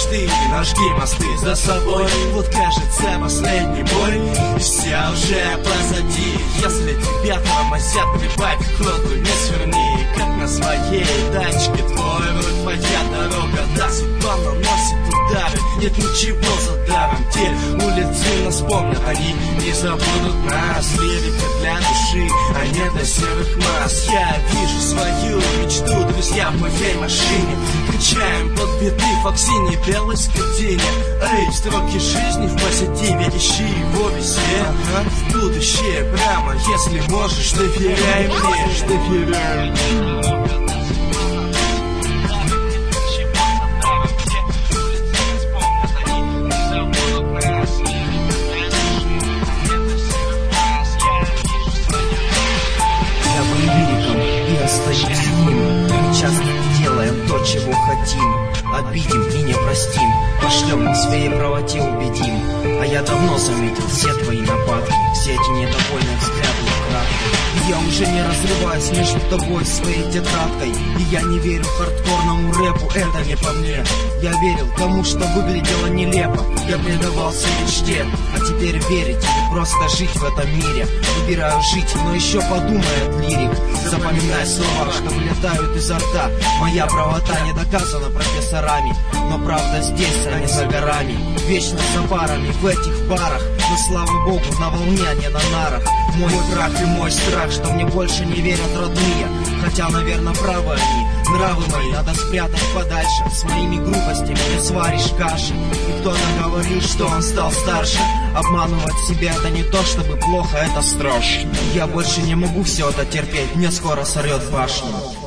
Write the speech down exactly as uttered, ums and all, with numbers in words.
мечты, нажги мосты за собой. Вот кажется последний бой, и вся уже позади. Если тебя тормозят, прибавь ходу, не сверни. Как на своей тачке, твой руль, твоя дорога. Да, судьба наносит удары, нет ничего за даром. Те улицы нас помнят, они не забудут нас. Лирика для души, а не для серых масс. Я вижу свою мечту, друзья, в моей машине. Качаем под биты в Аксине, белой скотине. Эй, строки жизни в позитиве, ищи его везде. Ага. В будущее прямо, если можешь, доверяй мне, доверяй мне. Часто делаем то, чего хотим, обидим и не простим, пошлем в своей правоте убедим. А я давно заметил все твои нападки, все эти недовольные взгляды украдкой. И я уже не разрываюсь между тобой и своей тетрадкой. И я не верю хардкорному рэпу, это не по мне. Я верил тому, что выглядело нелепо. Я предавался мечте, а теперь верить или просто жить в этом мире. Выбираю жить, но еще подумает лирик. Запоминай слова, что вылетают изо рта. Моя правота не доказана профессорами, но правда здесь, а не за горами. Вечно за парами в этих барах, но слава богу на волне, а не на нарах. Мой крах и мой страх, что мне больше не верят родные. Хотя, наверное, правы они. Нравы мои надо спрятать подальше. С моими грубостями не сваришь каши. И кто-то говорил, что он стал старше. Обманывать себя это не то, чтобы плохо, это страшно. Я больше не могу все это терпеть, мне скоро сорвет башню.